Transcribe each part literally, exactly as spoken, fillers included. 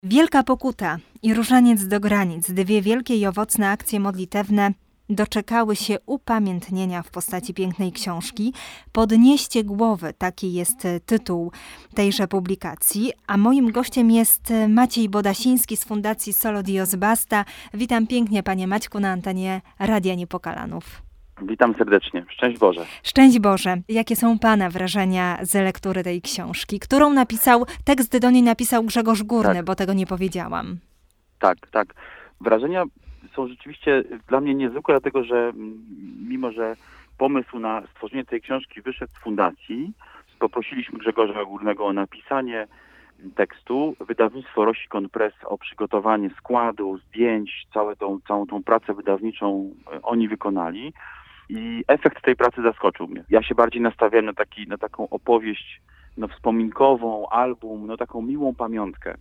Wielka Pokuta i Różaniec do granic, dwie wielkie i owocne akcje modlitewne doczekały się upamiętnienia w postaci pięknej książki. Podnieście głowy, taki jest tytuł tejże publikacji, a moim gościem jest Maciej Bodasiński z Fundacji Solo Dios Basta. Witam pięknie, panie Maćku, na antenie Radia Niepokalanów. Witam serdecznie. Szczęść Boże. Szczęść Boże. Jakie są pana wrażenia z lektury tej książki, którą napisał, tekst do niej napisał Grzegorz Górny, tak. Bo tego nie powiedziałam. Tak, tak. Wrażenia są rzeczywiście dla mnie niezwykłe, dlatego że mimo, że pomysł na stworzenie tej książki wyszedł z fundacji, poprosiliśmy Grzegorza Górnego o napisanie tekstu. Wydawnictwo Rosikon Press o przygotowanie składu, zdjęć, całą tą, całą tą pracę wydawniczą oni wykonali. I efekt tej pracy zaskoczył mnie. Ja się bardziej nastawiałem na, taki, na taką opowieść no, wspominkową, album, no taką miłą pamiątkę.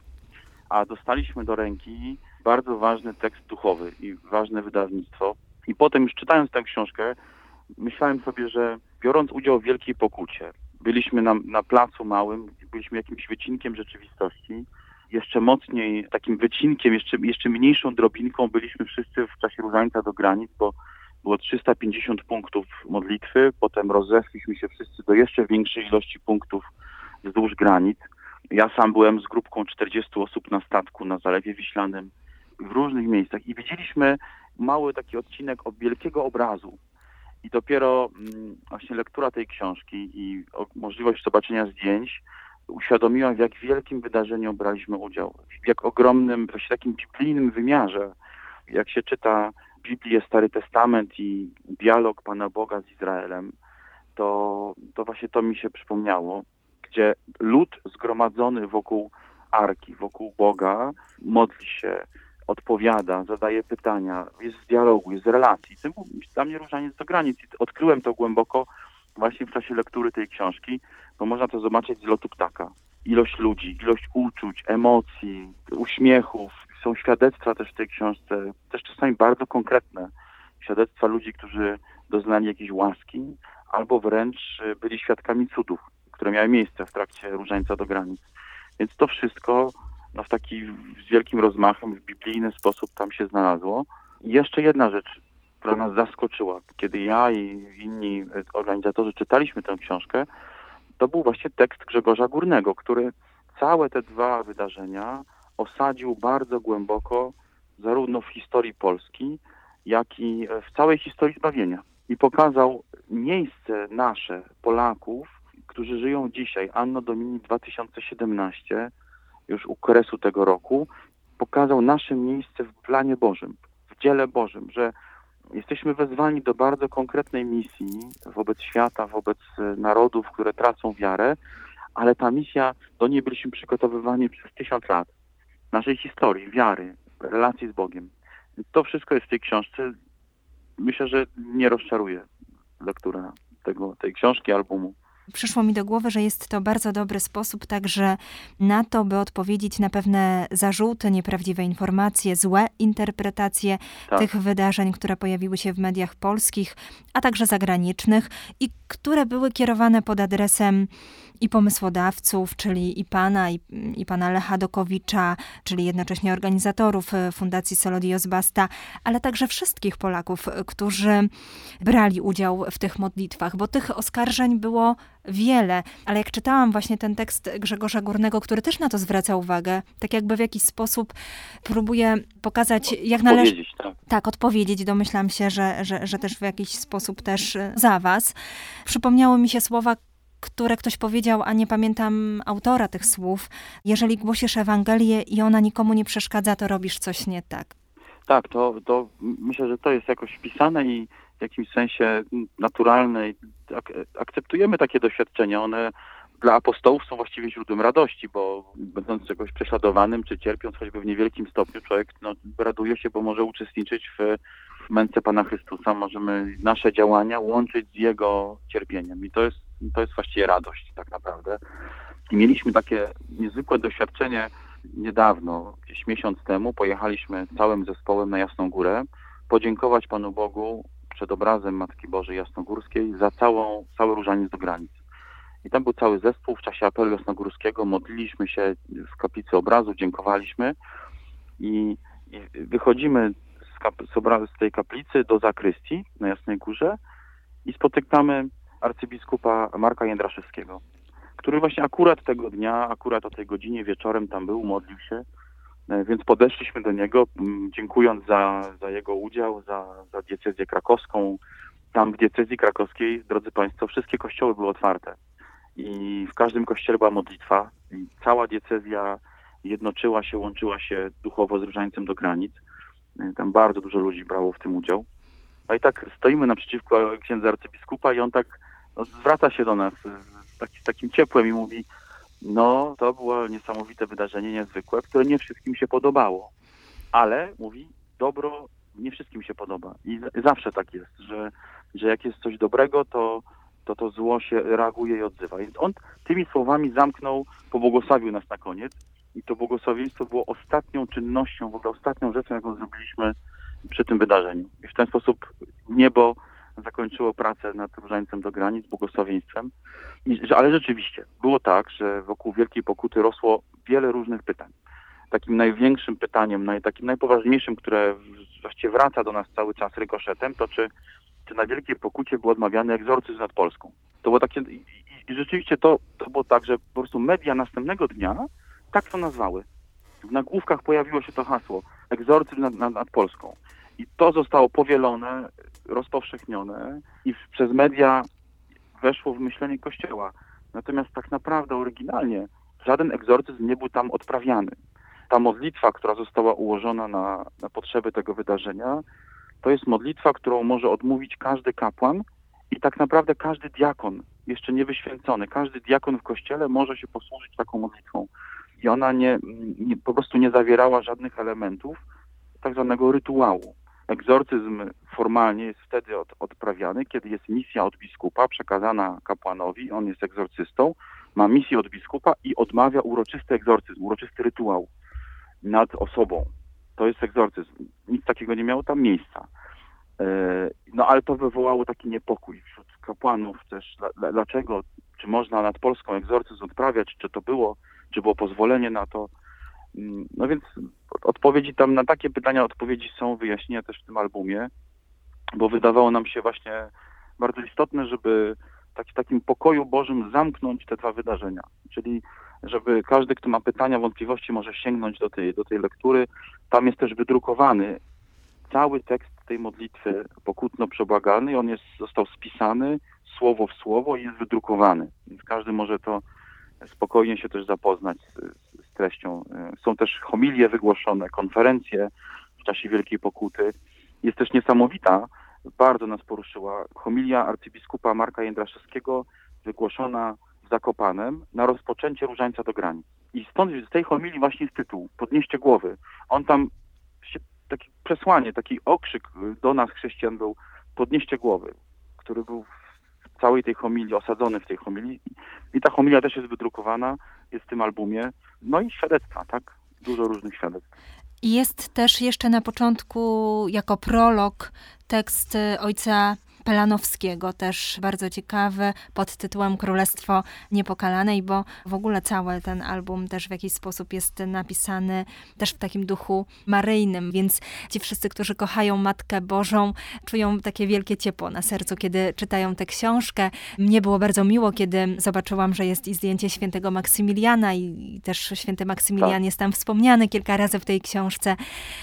A dostaliśmy do ręki bardzo ważny tekst duchowy i ważne wydawnictwo. I potem już czytając tę książkę, myślałem sobie, że biorąc udział w Wielkiej Pokucie, byliśmy na, na placu małym, byliśmy jakimś wycinkiem rzeczywistości. Jeszcze mocniej, takim wycinkiem, jeszcze, jeszcze mniejszą drobinką byliśmy wszyscy w czasie Różańca do granic, bo było trzysta pięćdziesiąt punktów modlitwy, potem rozeszliśmy się wszyscy do jeszcze większej ilości punktów wzdłuż granic. Ja sam byłem z grupką czterdziestu osób na statku na Zalewie Wiślanym w różnych miejscach i widzieliśmy mały taki odcinek od wielkiego obrazu. I dopiero mm, właśnie lektura tej książki i o, możliwość zobaczenia zdjęć uświadomiła, w jak wielkim wydarzeniu braliśmy udział, w jak ogromnym, właśnie takim biblijnym wymiarze. Jak się czyta Biblię, Stary Testament i dialog Pana Boga z Izraelem, to, to właśnie to mi się przypomniało, gdzie lud zgromadzony wokół Arki, wokół Boga, modli się, odpowiada, zadaje pytania, jest w dialogu, jest w relacji. To był dla mnie Różaniec do granic. Odkryłem to głęboko właśnie w czasie lektury tej książki, bo można to zobaczyć z lotu ptaka. Ilość ludzi, ilość uczuć, emocji, uśmiechów. Są świadectwa też w tej książce, też czasami bardzo konkretne. Świadectwa ludzi, którzy doznali jakiejś łaski, albo wręcz byli świadkami cudów, które miały miejsce w trakcie Różańca do granic. Więc to wszystko no, w taki z wielkim rozmachem, w biblijny sposób tam się znalazło. I jeszcze jedna rzecz, która nas zaskoczyła. Kiedy ja i inni organizatorzy czytaliśmy tę książkę, to był właśnie tekst Grzegorza Górnego, który całe te dwa wydarzenia osadził bardzo głęboko zarówno w historii Polski, jak i w całej historii zbawienia. I pokazał miejsce nasze, Polaków, którzy żyją dzisiaj, Anno Domini dwa tysiące siedemnaście, już u kresu tego roku, pokazał nasze miejsce w planie Bożym, w dziele Bożym, że jesteśmy wezwani do bardzo konkretnej misji wobec świata, wobec narodów, które tracą wiarę, ale ta misja, do niej byliśmy przygotowywani przez tysiąc lat. Naszej historii, wiary, relacji z Bogiem. To wszystko jest w tej książce. Myślę, że nie rozczaruje lektura tego, tej książki, albumu. Przyszło mi do głowy, że jest to bardzo dobry sposób także na to, by odpowiedzieć na pewne zarzuty, nieprawdziwe informacje, złe interpretacje tak. tych wydarzeń, które pojawiły się w mediach polskich, a także zagranicznych i które były kierowane pod adresem i pomysłodawców, czyli i pana, i, i pana Lecha Dokowicza, czyli jednocześnie organizatorów Fundacji Solo Dios Basta, ale także wszystkich Polaków, którzy brali udział w tych modlitwach, bo tych oskarżeń było wiele, ale jak czytałam właśnie ten tekst Grzegorza Górnego, który też na to zwraca uwagę, tak jakby w jakiś sposób próbuje pokazać, jak należy... Tak. tak, odpowiedzieć. Domyślam się, że, że, że też w jakiś sposób też za was. Przypomniały mi się słowa, które ktoś powiedział, a nie pamiętam autora tych słów. Jeżeli głosisz Ewangelię i ona nikomu nie przeszkadza, to robisz coś nie tak. Tak, to, to myślę, że to jest jakoś wpisane i w jakimś sensie naturalne. Ak- akceptujemy takie doświadczenia. One dla apostołów są właściwie źródłem radości, bo będąc czegoś prześladowanym, czy cierpiąc choćby w niewielkim stopniu, człowiek no, raduje się, bo może uczestniczyć w, w męce Pana Chrystusa. Możemy nasze działania łączyć z Jego cierpieniem. I to jest, to jest właściwie radość tak naprawdę. I mieliśmy takie niezwykłe doświadczenie niedawno, gdzieś miesiąc temu. Pojechaliśmy całym zespołem na Jasną Górę, podziękować Panu Bogu przed obrazem Matki Bożej Jasnogórskiej za całą, cały Różaniec do granic. I tam był cały zespół w czasie apelu jasnogórskiego, modliliśmy się w kaplicy obrazu, dziękowaliśmy i, i wychodzimy z, kap, z, obra, z tej kaplicy do zakrystii na Jasnej Górze i spotykamy arcybiskupa Marka Jędraszewskiego, który właśnie akurat tego dnia, akurat o tej godzinie wieczorem tam był, modlił się, więc podeszliśmy do niego, dziękując za, za jego udział, za, za diecezję krakowską. Tam w diecezji krakowskiej, drodzy Państwo, wszystkie kościoły były otwarte i w każdym kościele była modlitwa i cała diecezja jednoczyła się, łączyła się duchowo z Różańcem do granic. Tam bardzo dużo ludzi brało w tym udział. No i tak stoimy naprzeciwko księdza arcybiskupa i on tak no, zwraca się do nas z, tak, z takim ciepłem i mówi: no, to było niesamowite wydarzenie, niezwykłe, które nie wszystkim się podobało. Ale, mówi, dobro nie wszystkim się podoba. I zawsze tak jest, że, że jak jest coś dobrego, to, to to zło się reaguje i odzywa. Więc on tymi słowami zamknął, pobłogosławił nas na koniec. I to błogosławieństwo było ostatnią czynnością, w ogóle ostatnią rzeczą, jaką zrobiliśmy przy tym wydarzeniu. I w ten sposób niebo zakończyło pracę nad Różańcem do granic błogosławieństwem. I, że, ale rzeczywiście było tak, że wokół Wielkiej Pokuty rosło wiele różnych pytań. Takim największym pytaniem, naj, takim najpoważniejszym, które właściwie wraca do nas cały czas rykoszetem, to czy, czy na Wielkiej Pokucie był odmawiany egzorcyzm nad Polską. To było takie, i, i rzeczywiście to, to było tak, że po prostu media następnego dnia tak to nazwały. W nagłówkach pojawiło się to hasło egzorcyzm nad, nad, nad Polską. I to zostało powielone, rozpowszechnione i w, przez media weszło w myślenie Kościoła. Natomiast tak naprawdę oryginalnie żaden egzorcyzm nie był tam odprawiany. Ta modlitwa, która została ułożona na, na potrzeby tego wydarzenia, to jest modlitwa, którą może odmówić każdy kapłan i tak naprawdę każdy diakon, jeszcze niewyświęcony, każdy diakon w Kościele może się posłużyć taką modlitwą. I ona nie, nie, po prostu nie zawierała żadnych elementów tak zwanego rytuału. Egzorcyzm formalnie jest wtedy od, odprawiany, kiedy jest misja od biskupa przekazana kapłanowi, on jest egzorcystą, ma misję od biskupa i odmawia uroczysty egzorcyzm, uroczysty rytuał nad osobą. To jest egzorcyzm. Nic takiego nie miało tam miejsca. No ale to wywołało taki niepokój wśród kapłanów też. Dlaczego? Czy można nad Polską egzorcyzm odprawiać? Czy to było? Czy było pozwolenie na to? No więc odpowiedzi tam na takie pytania, odpowiedzi są, wyjaśnienia też w tym albumie, bo wydawało nam się właśnie bardzo istotne, żeby tak, w takim pokoju Bożym zamknąć te dwa wydarzenia. Czyli żeby każdy, kto ma pytania, wątpliwości, może sięgnąć do tej, do tej lektury. Tam jest też wydrukowany cały tekst tej modlitwy pokutno-przebłagalnej. On jest, został spisany słowo w słowo i jest wydrukowany. Więc każdy może to spokojnie się też zapoznać z, z treścią. Są też homilie wygłoszone, konferencje w czasie Wielkiej Pokuty. Jest też niesamowita, bardzo nas poruszyła homilia arcybiskupa Marka Jędraszewskiego wygłoszona w Zakopanem na rozpoczęcie Różańca do granic. I stąd z tej homilii właśnie jest tytuł Podnieście głowy. On tam, takie przesłanie, taki okrzyk do nas chrześcijan był Podnieście głowy, który był w całej tej homilii, osadzony w tej homilii. I ta homilia też jest wydrukowana, jest w tym albumie. No i świadectwa, tak? Dużo różnych świadectw. Jest też jeszcze na początku jako prolog tekst ojca Pelanowskiego, też bardzo ciekawy, pod tytułem Królestwo Niepokalanej, bo w ogóle cały ten album też w jakiś sposób jest napisany też w takim duchu maryjnym, więc ci wszyscy, którzy kochają Matkę Bożą, czują takie wielkie ciepło na sercu, kiedy czytają tę książkę. Mnie było bardzo miło, kiedy zobaczyłam, że jest i zdjęcie świętego Maksymiliana i też święty Maksymilian tak. jest tam wspomniany kilka razy w tej książce.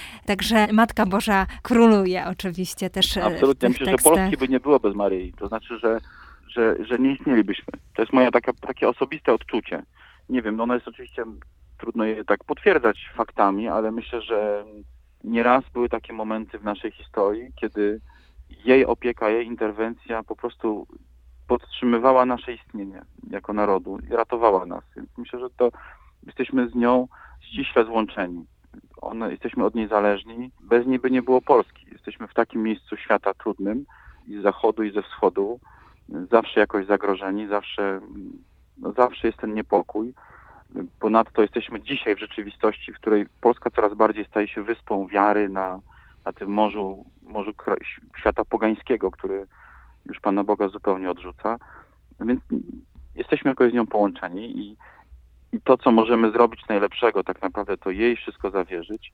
Także Matka Boża króluje oczywiście też. Absolutnie. W tych Myślę, tekstach. że Polski by nie było bez Maryi. To znaczy, że, że, że nie istnielibyśmy. To jest moje taka, takie osobiste odczucie. Nie wiem, no ono jest oczywiście, trudno je tak potwierdzać faktami, ale myślę, że nieraz były takie momenty w naszej historii, kiedy jej opieka, jej interwencja po prostu podtrzymywała nasze istnienie jako narodu i ratowała nas. Więc myślę, że to jesteśmy z nią ściśle złączeni. One, jesteśmy od niej zależni. Bez niej by nie było Polski. Jesteśmy w takim miejscu świata trudnym i z zachodu, i ze wschodu. Zawsze jakoś zagrożeni, zawsze, no zawsze jest ten niepokój. Ponadto jesteśmy dzisiaj w rzeczywistości, w której Polska coraz bardziej staje się wyspą wiary na, na tym morzu, morzu świata pogańskiego, który już Pana Boga zupełnie odrzuca. Więc jesteśmy jakoś z nią połączeni i, i to, co możemy zrobić najlepszego, tak naprawdę to jej wszystko zawierzyć,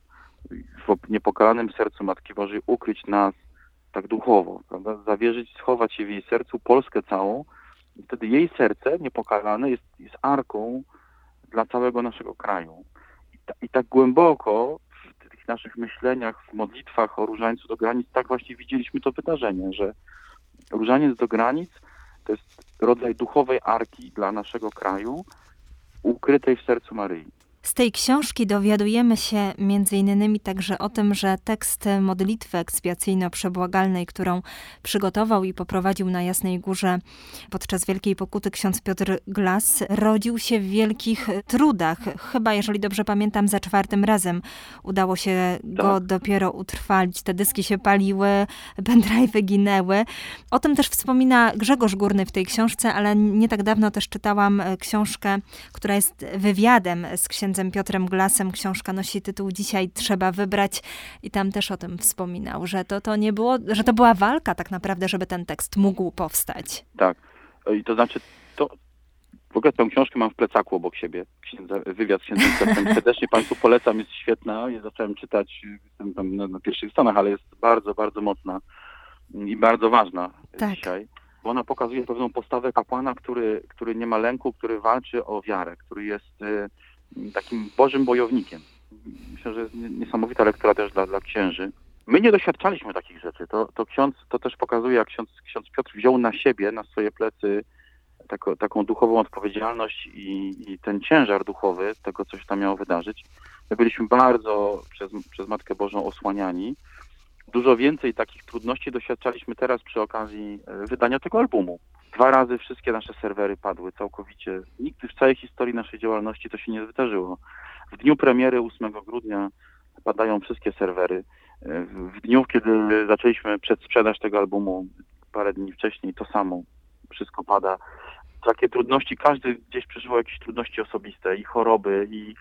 w niepokalanym sercu Matki Bożej ukryć nas tak duchowo, prawda? Zawierzyć, schować się w jej sercu, Polskę całą. I wtedy jej serce niepokalane jest, jest arką dla całego naszego kraju. I, ta, I tak głęboko w tych naszych myśleniach, w modlitwach o różańcu do granic, tak właśnie widzieliśmy to wydarzenie, że różaniec do granic to jest rodzaj duchowej arki dla naszego kraju, ukrytej w sercu Maryi. Z tej książki dowiadujemy się między innymi także o tym, że tekst modlitwy ekspiacyjno-przebłagalnej, którą przygotował i poprowadził na Jasnej Górze podczas Wielkiej Pokuty ksiądz Piotr Glas, rodził się w wielkich trudach. Chyba, jeżeli dobrze pamiętam, za czwartym razem udało się go tak. dopiero utrwalić. Te dyski się paliły, pendrive'y ginęły. O tym też wspomina Grzegorz Górny w tej książce, ale nie tak dawno też czytałam książkę, która jest wywiadem z księdzem Piotrem Glasem. Książka nosi tytuł Dzisiaj trzeba wybrać i tam też o tym wspominał, że to, to nie było, że to była walka tak naprawdę, żeby ten tekst mógł powstać. Tak. I to znaczy, to w ogóle tę książkę mam w plecaku obok siebie. Księdza, wywiad z księdzem Piotrem. Serdecznie Państwu polecam, jest świetna. Ja zacząłem czytać, jestem tam na, na pierwszych stronach, ale jest bardzo, bardzo mocna i bardzo ważna tak. dzisiaj. Bo ona pokazuje pewną postawę kapłana, który, który nie ma lęku, który walczy o wiarę, który jest takim Bożym bojownikiem. Myślę, że jest niesamowita lektura też dla, dla księży. My nie doświadczaliśmy takich rzeczy. To, to ksiądz, to też pokazuje, jak ksiądz, ksiądz Piotr wziął na siebie, na swoje plecy tako, taką duchową odpowiedzialność i, i ten ciężar duchowy tego, co się tam miało wydarzyć. My byliśmy bardzo przez, przez Matkę Bożą osłaniani. Dużo więcej takich trudności doświadczaliśmy teraz przy okazji wydania tego albumu. Dwa razy wszystkie nasze serwery padły całkowicie. Nigdy w całej historii naszej działalności to się nie wydarzyło. W dniu premiery ósmego grudnia padają wszystkie serwery. W dniu, kiedy zaczęliśmy przedsprzedaż tego albumu, parę dni wcześniej, to samo. Wszystko pada. Takie trudności, każdy gdzieś przeżywał jakieś trudności osobiste i choroby, i,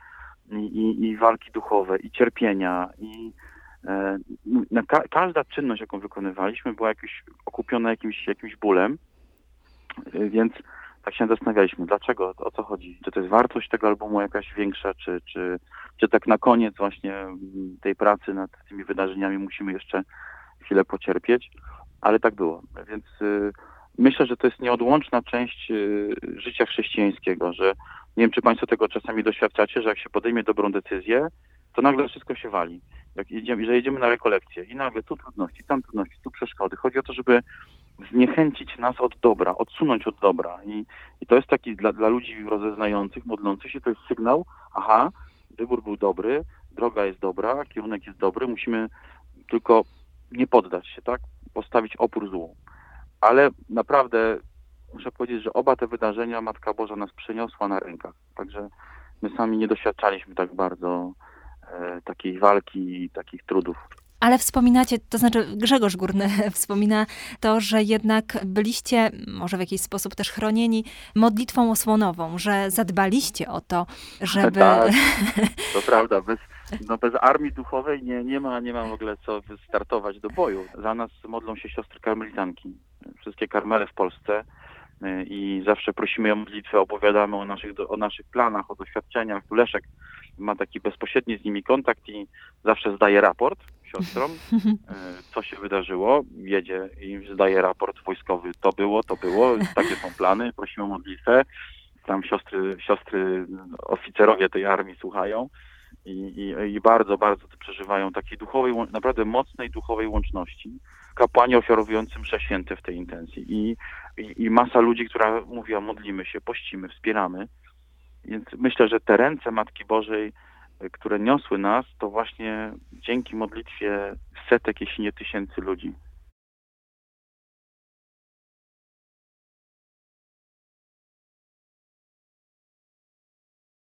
i, i walki duchowe, i cierpienia, i e, ka- każda czynność, jaką wykonywaliśmy, była jakoś okupiona jakimś, jakimś bólem. Więc tak się zastanawialiśmy, dlaczego, o co chodzi, czy to jest wartość tego albumu jakaś większa, czy, czy, czy tak na koniec właśnie tej pracy nad tymi wydarzeniami musimy jeszcze chwilę pocierpieć, ale tak było. Więc y, myślę, że to jest nieodłączna część y, życia chrześcijańskiego, że nie wiem, czy Państwo tego czasami doświadczacie, że jak się podejmie dobrą decyzję, to nagle wszystko się wali. Jak jedziemy, że jedziemy na rekolekcję i nagle tu trudności, tam trudności, tu przeszkody. Chodzi o to, żeby zniechęcić nas od dobra, odsunąć od dobra. I, i to jest taki dla, dla ludzi rozeznających, modlących się, to jest sygnał, aha, wybór był dobry, droga jest dobra, kierunek jest dobry, musimy tylko nie poddać się, tak? Postawić opór złu. Ale naprawdę muszę powiedzieć, że oba te wydarzenia Matka Boża nas przeniosła na rękach. Także my sami nie doświadczaliśmy tak bardzo e, takiej walki i takich trudów. Ale wspominacie, to znaczy Grzegorz Górny wspomina to, że jednak byliście może w jakiś sposób też chronieni modlitwą osłonową, że zadbaliście o to, żeby... Tak, to prawda. Bez, no bez armii duchowej nie, nie, ma, nie ma w ogóle co startować do boju. Za nas modlą się siostry karmelitanki. Wszystkie karmele w Polsce i zawsze prosimy o modlitwę, opowiadamy o naszych, o naszych planach, o doświadczeniach. Tu Leszek ma taki bezpośredni z nimi kontakt i zawsze zdaje raport siostrom, co się wydarzyło, jedzie i zdaje raport wojskowy. To było, to było, takie są plany, prosimy o modlitwę. Tam siostry, siostry oficerowie tej armii słuchają i, i, i bardzo, bardzo to przeżywają takiej duchowej, naprawdę mocnej duchowej łączności. Kapłani ofiarowujący msze święte w tej intencji i, i, i masa ludzi, która mówi, modlimy się, pościmy, wspieramy. Więc myślę, że te ręce Matki Bożej, które niosły nas, to właśnie dzięki modlitwie setek, jeśli nie tysięcy ludzi.